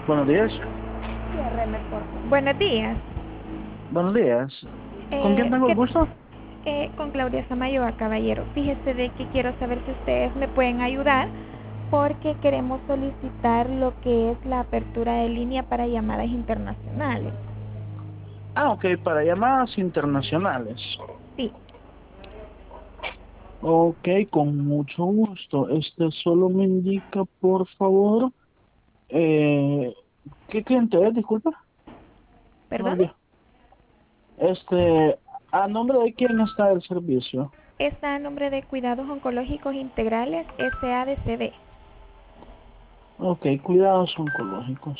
Buenos días. Ciérreme, por favor. Buenos días. Buenos días. ¿Con quién tengo el ¿Qué gusto? con Claudia Samayoa, caballero? Fíjese de que quiero saber si ustedes me pueden ayudar porque queremos solicitar lo que es la apertura de línea para llamadas internacionales. Ok, para llamadas internacionales. Sí, Ok, con mucho gusto. Solo me indica, por favor, eh, ¿qué cliente es? Disculpa. No perdón. olvido. Este, ¿A nombre de quién está el servicio? Está a nombre de Cuidados Oncológicos Integrales SADCB. Ok, cuidados oncológicos.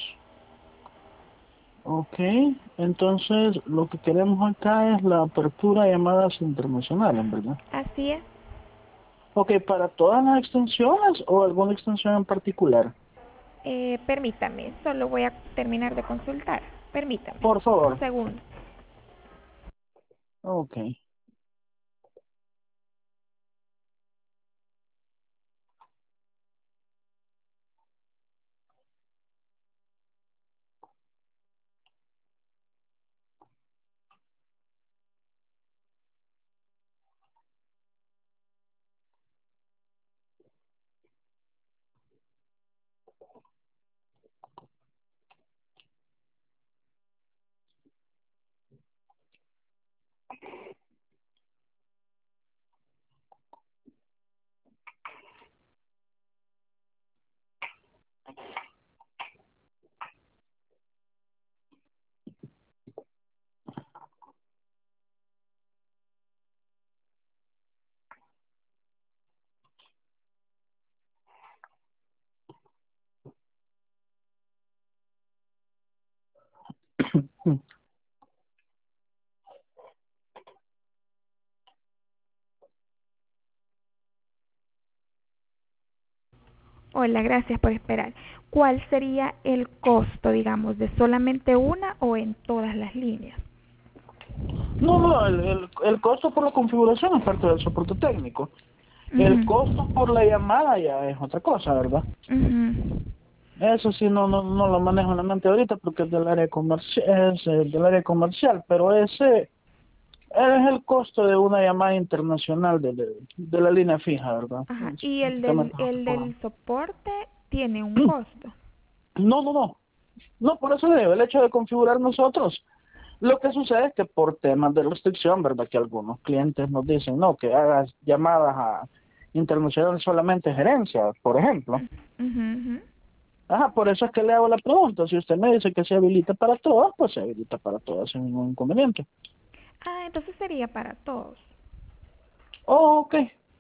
Ok, entonces lo que queremos acá es la apertura de llamadas internacionales, ¿verdad? Así es. Ok, ¿para todas las extensiones o alguna extensión en particular? Permítame, solo voy a terminar de consultar. Permítame, Por un favor. segundo. Ok. Hola, gracias por esperar. ¿Cuál sería el costo, digamos, de solamente una o en todas las líneas? No, el costo por la configuración es parte del soporte técnico. El costo Ujú, por la llamada ya es otra cosa, ¿verdad? ujú. Eso sí, no lo manejo en la mente ahorita porque es del área comercial, del área comercial, pero ese es el costo de una llamada internacional de la línea fija, ¿verdad? Ajá. Es Y prácticamente lo que el cobramos. del soporte tiene un costo. No. No, por eso digo, el hecho de configurar nosotros. Lo que sucede es que por temas de restricción, ¿verdad? Que algunos clientes nos dicen, no, que hagas llamadas a internacionales solamente gerencia, por ejemplo. Ujú, ujú. Ajá, por eso es que le hago la pregunta. Si usted me dice que se habilita para todas, pues se habilita para todas sin ningún inconveniente. Ah, entonces sería para todos. Oh, ok,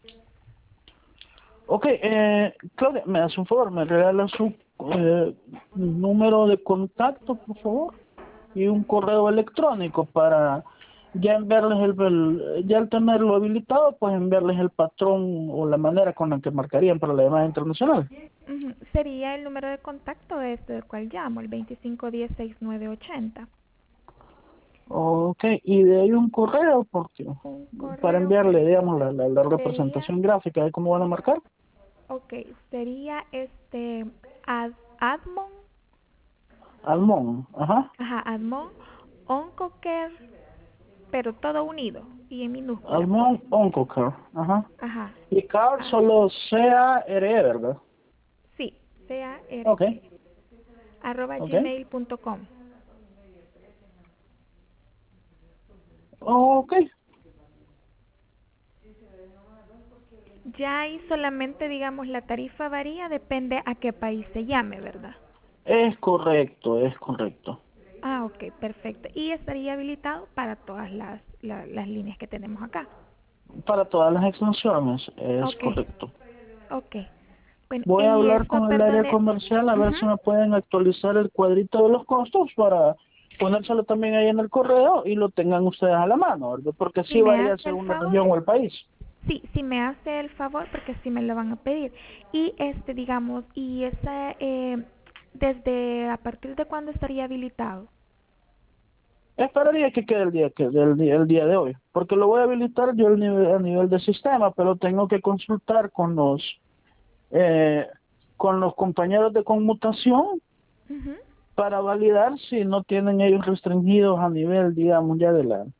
ok. Claudia, me hace un favor, me regala su número de contacto, por favor, y un correo electrónico para ya enviarles ya al tenerlo habilitado, pues enviarles el patrón o la manera con la que marcarían para la llamada internacional. Ujú. Sería el número de contacto este del cual llamo, el 2510-6980. Ok, y de ahí un correo, porque Un para correo, enviarle, digamos, permítame. la Sería, representación gráfica de cómo van a marcar. ok, sería Admon, Almón, ajá, ajá, Admon, Oncocare, pero todo unido y en minúscula, pues. Almón Oncocar, ajá. Ajá. Y Car Ah, solo C-A-R-E, ¿verdad? sí, Ok, CARE, arroba ok, gmail.com. ok, Ya ahí solamente, digamos, la tarifa varía, depende a qué país se llame, ¿verdad? es correcto, es correcto. Ah, ok, perfecto. Y estaría habilitado para todas las líneas que tenemos acá. Para todas las extensiones, es Ok, correcto. ok. Bueno, Voy a y hablar eso, con el área perdone. comercial a ver Ujú. si me pueden actualizar el cuadrito de los costos para ponérselo también ahí en el correo y lo tengan ustedes a la mano, ¿verdad? Porque Si sí me varía hace el según la favor, región o el país. sí, si me hace el favor, porque sí me lo van a pedir. Y digamos, y esa, desde a partir de cuándo estaría habilitado. Esperaría que quede el día de hoy, porque lo voy a habilitar yo a nivel de sistema, pero tengo que consultar eh, con los compañeros de conmutación Ujú. para validar si no tienen ellos restringidos a nivel, digamos, ya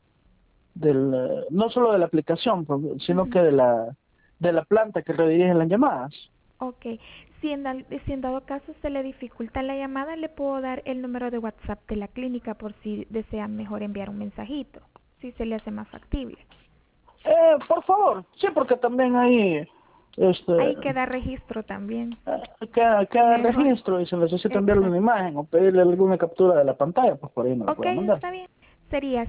no solo de la aplicación, sino Ujú. que de la planta que redirige las llamadas. Ok, si en dado caso se le dificulta la llamada, le puedo dar el número de WhatsApp de la clínica por si desean mejor enviar un mensajito, si se le hace más factible. Por favor, sí, porque también hay, este, Ahí queda registro también. queda Mejor. registro y se necesita enviarle una Exacto. imagen o pedirle alguna captura de la pantalla, pues por ahí me la Ok, pueden mandar. está bien. Sería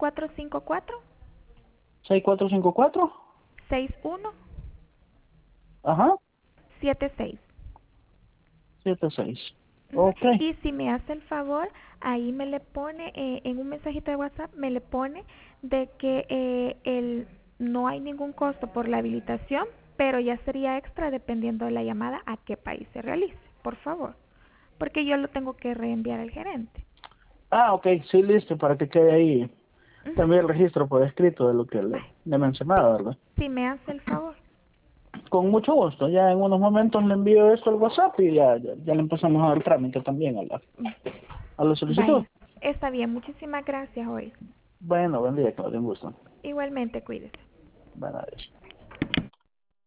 6454, 6454 ajá, 6176. 76. Ujú. Ok. Y si me hace el favor, ahí me le pone, en un mensajito de WhatsApp, me le pone de que no hay ningún costo por la habilitación, pero ya sería extra dependiendo de la llamada a qué país se realice, por favor, porque yo lo tengo que reenviar al gerente. Ah, ok, sí, listo, para que quede ahí Ujú. también el registro por escrito de lo que Vale. le Sí, mencionaba, ¿verdad? si me hace el favor. Con mucho gusto, ya en unos momentos le envío esto al WhatsApp y ya le empezamos a dar trámite también a la solicitud. Vaya, está bien, muchísimas gracias hoy. Bueno, buen día, Claudio, un gusto. Igualmente, cuídese. Bueno, adiós.